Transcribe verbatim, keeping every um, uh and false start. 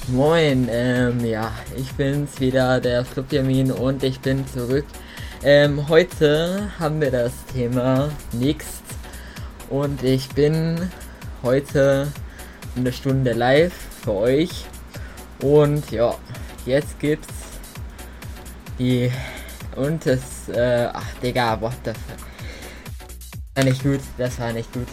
Moin, ähm, ja, ich bin's wieder, der Flupjamin und ich bin zurück. Ähm, heute haben wir das Thema Next und ich bin heute eine Stunde live für euch und ja, jetzt gibt's die und es, äh, ach Digga, what the fuck. War nicht gut, das war nicht gut.